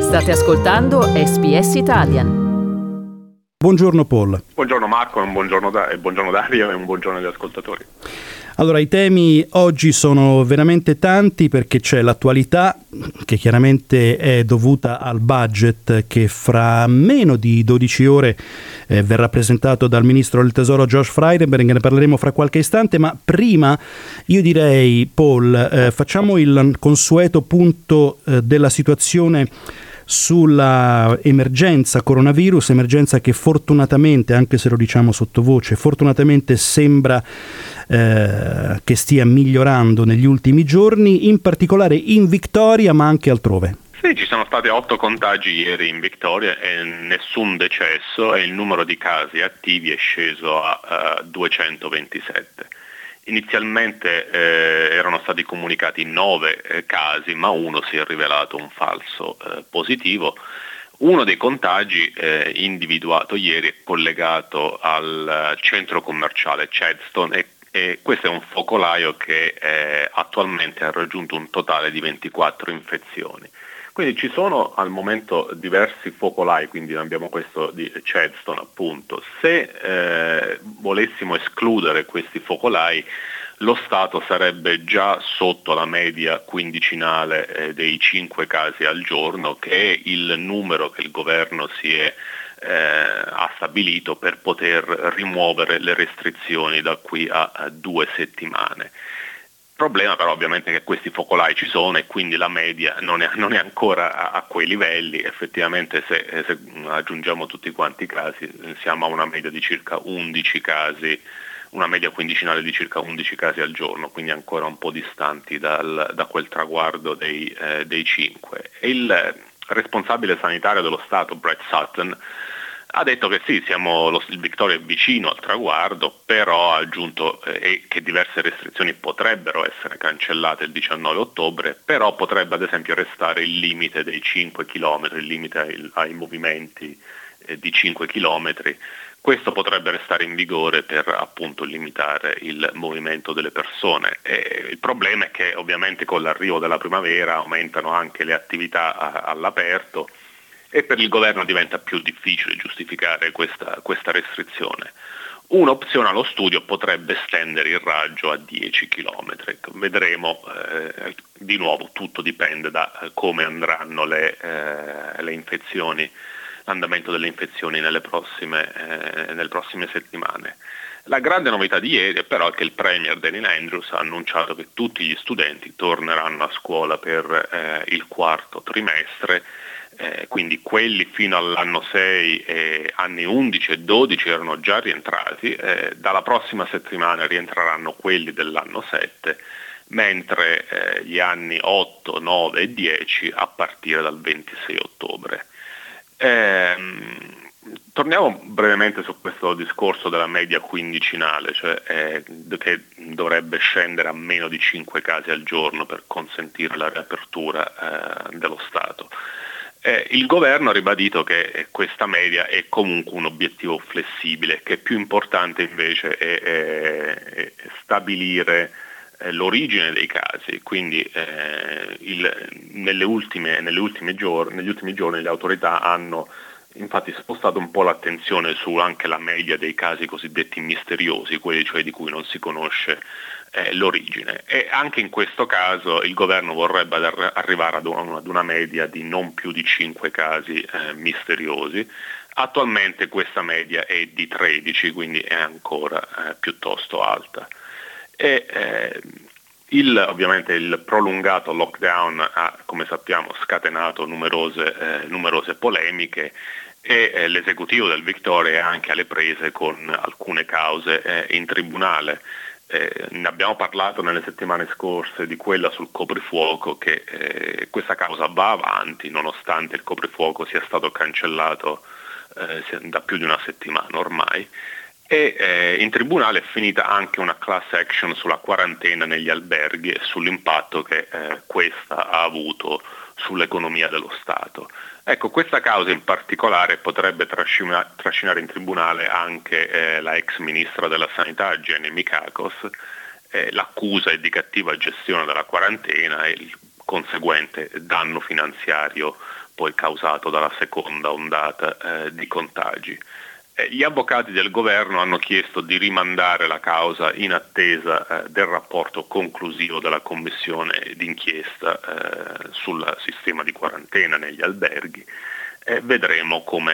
State ascoltando SBS Italian. Buongiorno Paul. Buongiorno Marco, buongiorno Dario e un buongiorno agli ascoltatori. Allora, i temi oggi sono veramente tanti perché c'è l'attualità che chiaramente è dovuta al budget che fra meno di 12 ore verrà presentato dal Ministro del Tesoro Josh Frydenberg, ne parleremo fra qualche istante, ma prima io direi, Paul, facciamo il consueto punto della situazione sulla emergenza coronavirus, emergenza che fortunatamente, anche se lo diciamo sottovoce, fortunatamente sembra che stia migliorando negli ultimi giorni, in particolare in Victoria ma anche altrove. Sì, ci sono stati 8 contagi ieri in Victoria e nessun decesso e il numero di casi attivi è sceso a 227. Inizialmente erano stati comunicati 9 casi, ma uno si è rivelato un falso positivo. Uno dei contagi individuato ieri è collegato al centro commerciale Chadstone e questo è un focolaio che attualmente ha raggiunto un totale di 24 infezioni. Quindi ci sono al momento diversi focolai, quindi abbiamo questo di Chadstone appunto. Se volessimo escludere questi focolai, lo Stato sarebbe già sotto la media quindicinale dei 5 casi al giorno, che è il numero che il governo ha stabilito per poter rimuovere le restrizioni da qui a 2 settimane. Il problema però ovviamente è che questi focolai ci sono e quindi la media non è ancora a quei livelli. Effettivamente se aggiungiamo tutti quanti i casi siamo a una media di circa 11 casi, una media quindicinale di circa 11 casi al giorno, quindi ancora un po' distanti da quel traguardo dei 5. E il responsabile sanitario dello Stato, Brett Sutton, ha detto che sì, il Victoria è vicino al traguardo, però ha aggiunto che diverse restrizioni potrebbero essere cancellate il 19 ottobre, però potrebbe ad esempio restare il limite dei 5 km, il limite ai movimenti di 5 km. Questo potrebbe restare in vigore per appunto limitare il movimento delle persone. Il problema è che ovviamente con l'arrivo della primavera aumentano anche le attività all'aperto e per il governo diventa più difficile giustificare questa restrizione. Un'opzione allo studio potrebbe estendere il raggio a 10 km. Vedremo, di nuovo tutto dipende da come andranno le infezioni, l'andamento delle infezioni nelle prossime settimane. La grande novità di ieri però è che il Premier Daniel Andrews ha annunciato che tutti gli studenti torneranno a scuola per il quarto trimestre, quindi quelli fino all'anno 6 e anni 11 e 12 erano già rientrati, dalla prossima settimana rientreranno quelli dell'anno 7, mentre gli anni 8, 9 e 10 a partire dal 26 ottobre. Torniamo brevemente su questo discorso della media quindicinale, cioè che dovrebbe scendere a meno di 5 casi al giorno per consentire la riapertura dello Stato. Il governo ha ribadito che questa media è comunque un obiettivo flessibile, che è più importante invece è stabilire l'origine dei casi, quindi negli ultimi giorni le autorità hanno infatti spostato un po' l'attenzione su anche la media dei casi cosiddetti misteriosi, quelli cioè di cui non si conosce l'origine, e anche in questo caso il governo vorrebbe arrivare ad una media di non più di 5 casi misteriosi. Attualmente questa media è di 13, quindi è ancora piuttosto alta. Ovviamente il prolungato lockdown ha, come sappiamo, scatenato numerose polemiche e l'esecutivo del Victoria è anche alle prese con alcune cause in tribunale. Ne abbiamo parlato nelle settimane scorse di quella sul coprifuoco, che questa causa va avanti nonostante il coprifuoco sia stato cancellato da più di una settimana ormai. E in tribunale è finita anche una class action sulla quarantena negli alberghi e sull'impatto che questa ha avuto sull'economia dello Stato. Ecco, questa causa in particolare potrebbe trascinare in tribunale anche la ex ministra della Sanità, Jenny Mikakos. L'accusa è di cattiva gestione della quarantena e il conseguente danno finanziario poi causato dalla seconda ondata di contagi. Gli avvocati del governo hanno chiesto di rimandare la causa in attesa del rapporto conclusivo della commissione d'inchiesta sul sistema di quarantena negli alberghi. Vedremo come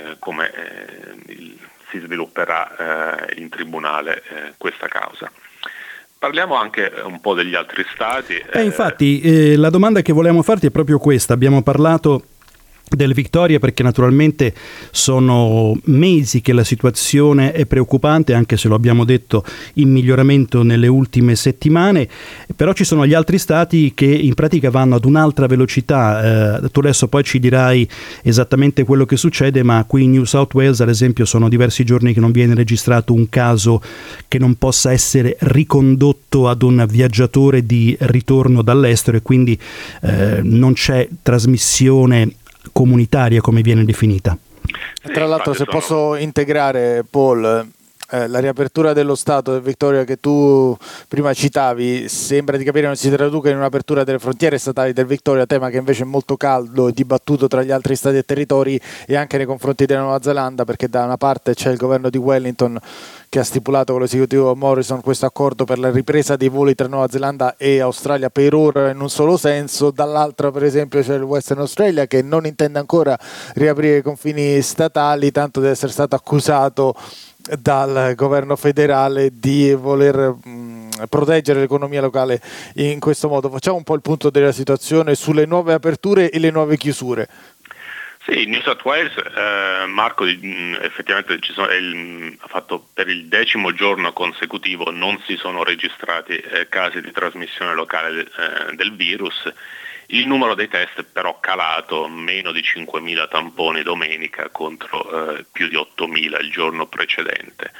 si svilupperà in tribunale questa causa. Parliamo anche un po' degli altri stati. Infatti, la domanda che volevamo farti è proprio questa. Abbiamo parlato del Victoria perché naturalmente sono mesi che la situazione è preoccupante, anche se lo abbiamo detto in miglioramento nelle ultime settimane, però ci sono gli altri stati che in pratica vanno ad un'altra velocità. Tu adesso poi ci dirai esattamente quello che succede, ma qui in New South Wales ad esempio sono diversi giorni che non viene registrato un caso che non possa essere ricondotto ad un viaggiatore di ritorno dall'estero, e quindi non c'è trasmissione comunitaria come viene definita. Tra l'altro, se posso integrare, Paul, la riapertura dello Stato del Victoria che tu prima citavi, sembra di capire non si traduca in un'apertura delle frontiere statali del Victoria, tema che invece è molto caldo e dibattuto tra gli altri stati e territori e anche nei confronti della Nuova Zelanda, perché da una parte c'è il governo di Wellington che ha stipulato con l'esecutivo Morrison questo accordo per la ripresa dei voli tra Nuova Zelanda e Australia per ora in un solo senso, dall'altra per esempio c'è il Western Australia che non intende ancora riaprire i confini statali, tanto di essere stato accusato dal governo federale di voler proteggere l'economia locale in questo modo. Facciamo un po' il punto della situazione sulle nuove aperture e le nuove chiusure. Sì, New South Wales, Marco, effettivamente ha fatto per il 10° giorno consecutivo, non si sono registrati casi di trasmissione locale del virus. Il numero dei test è però calato, meno di 5.000 tamponi domenica contro più di 8.000 il giorno precedente.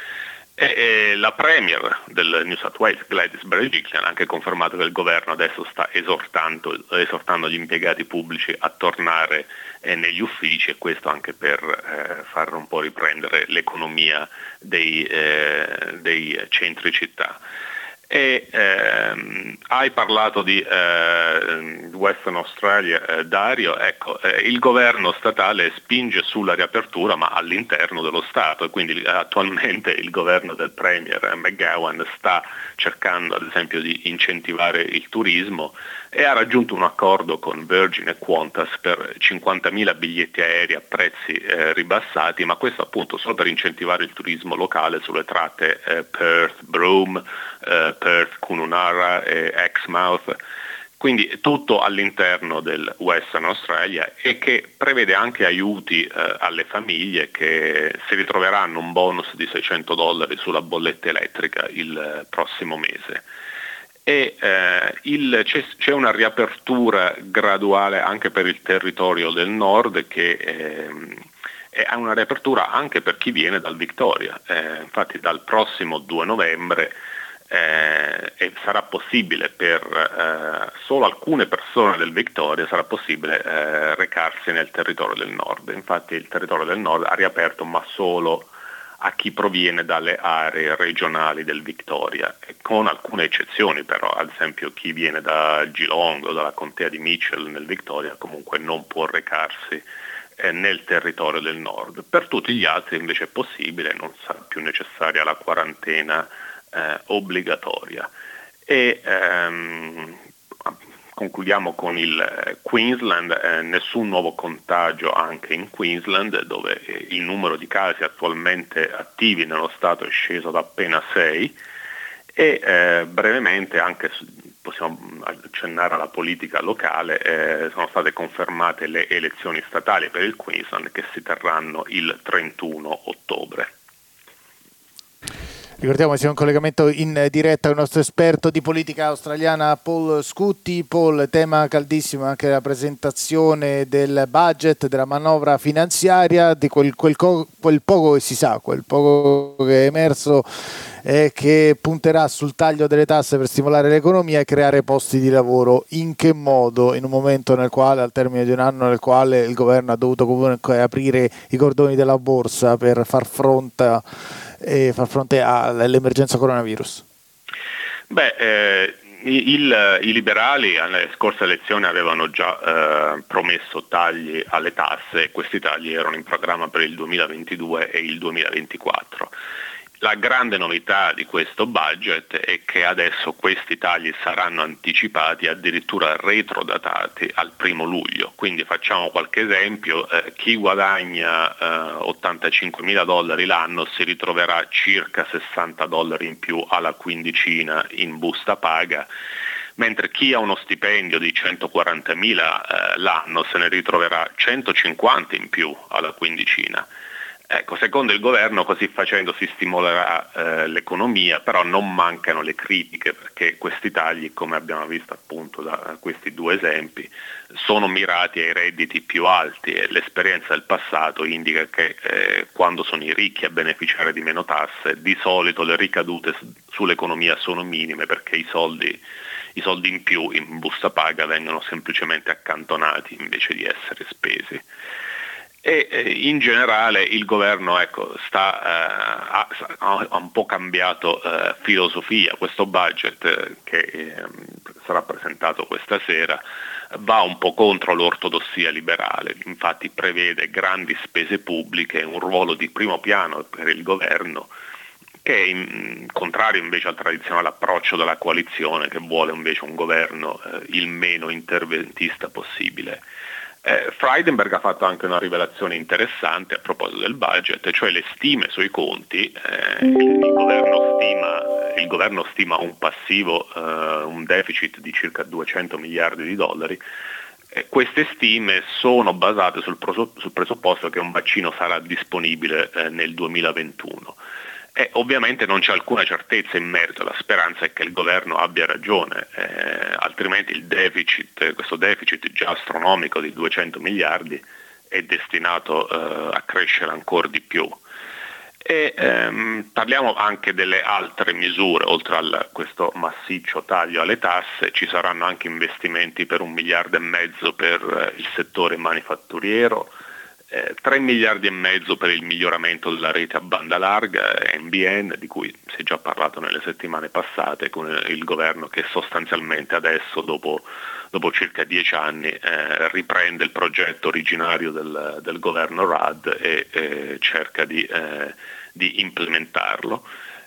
La Premier del New South Wales, Gladys Berejiklian, ha anche confermato che il governo adesso sta esortando gli impiegati pubblici a tornare negli uffici, e questo anche per far un po' riprendere l'economia dei centri città. Hai parlato di Western Australia, Dario. Ecco, il governo statale spinge sulla riapertura ma all'interno dello Stato, e quindi attualmente il governo del Premier McGowan sta cercando ad esempio di incentivare il turismo e ha raggiunto un accordo con Virgin e Qantas per 50.000 biglietti aerei a prezzi ribassati, ma questo appunto solo per incentivare il turismo locale sulle tratte Perth, Broome, Perth, Kununurra e Exmouth, quindi tutto all'interno del Western Australia, e che prevede anche aiuti alle famiglie che si ritroveranno un bonus di $600 sulla bolletta elettrica il prossimo mese. E c'è una riapertura graduale anche per il territorio del nord, che è una riapertura anche per chi viene dal Victoria. Infatti dal prossimo 2 novembre sarà possibile per solo alcune persone del Victoria sarà possibile recarsi nel territorio del nord. Infatti il territorio del nord ha riaperto, ma solo a chi proviene dalle aree regionali del Victoria, con alcune eccezioni però, ad esempio chi viene da Geelong o dalla contea di Mitchell nel Victoria comunque non può recarsi nel territorio del nord. Per tutti gli altri invece è possibile, non sarà più necessaria la quarantena obbligatoria. E concludiamo con il Queensland, nessun nuovo contagio anche in Queensland, dove il numero di casi attualmente attivi nello Stato è sceso ad appena 6, e brevemente anche possiamo accennare alla politica locale. Sono state confermate le elezioni statali per il Queensland che si terranno il 31 ottobre. Ricordiamo che siamo in collegamento in diretta con il nostro esperto di politica australiana Paul Scutti. Paul, tema caldissimo anche la presentazione del budget, della manovra finanziaria, di quel poco che si sa, quel poco che è emerso è che punterà sul taglio delle tasse per stimolare l'economia e creare posti di lavoro. In che modo, in un momento nel quale, al termine di un anno nel quale il governo ha dovuto comunque aprire i cordoni della borsa per far fronte all'emergenza coronavirus? I liberali alle scorse elezioni avevano già promesso tagli alle tasse e questi tagli erano in programma per il 2022 e il 2024. La grande novità di questo budget è che adesso questi tagli saranno anticipati, addirittura retrodatati al 1 luglio. Quindi facciamo qualche esempio, chi guadagna $85.000 l'anno si ritroverà circa $60 in più alla quindicina in busta paga, mentre chi ha uno stipendio di $140.000 l'anno se ne ritroverà 150 in più alla quindicina. Ecco, secondo il governo così facendo si stimolerà l'economia, però non mancano le critiche perché questi tagli, come abbiamo visto appunto da questi due esempi, sono mirati ai redditi più alti e l'esperienza del passato indica che quando sono i ricchi a beneficiare di meno tasse, di solito le ricadute sull'economia sono minime perché i soldi in più in busta paga vengono semplicemente accantonati invece di essere spesi. E in generale il governo ha un po' cambiato filosofia. Questo budget che sarà presentato questa sera va un po' contro l'ortodossia liberale, infatti prevede grandi spese pubbliche, un ruolo di primo piano per il governo che è contrario invece al tradizionale approccio della coalizione che vuole invece un governo il meno interventista possibile. Frydenberg ha fatto anche una rivelazione interessante a proposito del budget, cioè le stime sui conti. Il governo stima un passivo, un deficit di circa $200 miliardi. Queste stime sono basate sul presupposto che un vaccino sarà disponibile nel 2021. Ovviamente non c'è alcuna certezza in merito, la speranza è che il governo abbia ragione, altrimenti questo deficit già astronomico di 200 miliardi è destinato a crescere ancora di più. Parliamo anche delle altre misure, oltre a questo massiccio taglio alle tasse ci saranno anche investimenti per $1,5 miliardi per il settore manifatturiero, 3 miliardi e mezzo per il miglioramento della rete a banda larga NBN, di cui si è già parlato nelle settimane passate, con il governo che sostanzialmente adesso dopo circa 10 anni riprende il progetto originario del governo Rudd e cerca di implementarlo.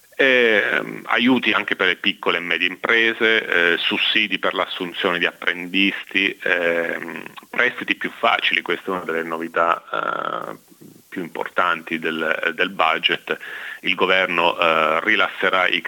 Aiuti anche per le piccole e medie imprese, sussidi per l'assunzione di apprendisti, prestiti più facili, questa è una delle novità più importanti del budget. Il governo rilasserà i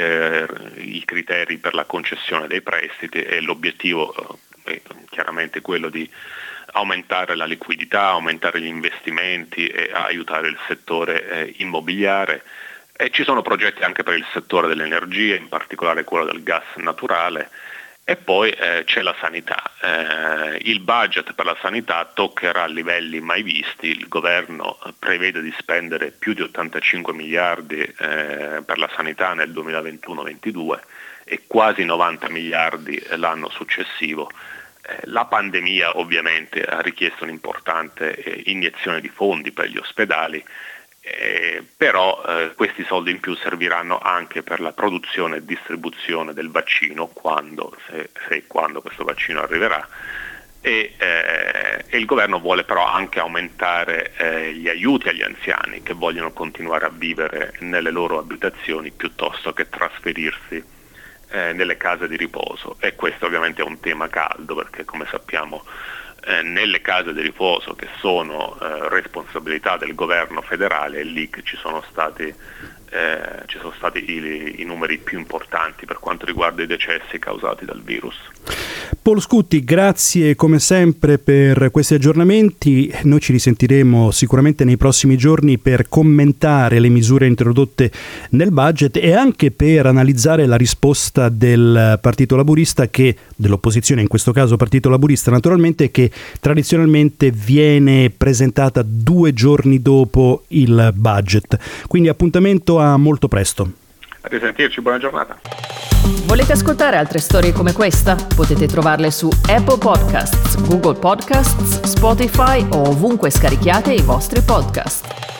criteri per la concessione dei prestiti e l'obiettivo è chiaramente quello di aumentare la liquidità, aumentare gli investimenti e aiutare il settore immobiliare. E ci sono progetti anche per il settore dell'energia, in particolare quello del gas naturale, e poi c'è la sanità. Il budget per la sanità toccherà livelli mai visti, il governo prevede di spendere più di 85 miliardi per la sanità nel 2021-22 e quasi 90 miliardi l'anno successivo. La pandemia ovviamente ha richiesto un'importante iniezione di fondi per gli ospedali, però questi soldi in più serviranno anche per la produzione e distribuzione del vaccino quando questo vaccino arriverà e il governo vuole però anche aumentare gli aiuti agli anziani che vogliono continuare a vivere nelle loro abitazioni piuttosto che trasferirsi nelle case di riposo, e questo ovviamente è un tema caldo perché come sappiamo nelle case di riposo che sono responsabilità del governo federale è lì che ci sono stati i numeri più importanti per quanto riguarda i decessi causati dal virus. Paul Scutti, grazie come sempre per questi aggiornamenti. Noi ci risentiremo sicuramente nei prossimi giorni per commentare le misure introdotte nel budget e anche per analizzare la risposta del Partito Laburista, dell'opposizione in questo caso Partito Laburista naturalmente, che tradizionalmente viene presentata 2 giorni dopo il budget. Quindi appuntamento a molto presto. A risentirci, buona giornata. Volete ascoltare altre storie come questa? Potete trovarle su Apple Podcasts, Google Podcasts, Spotify o ovunque scarichiate i vostri podcast.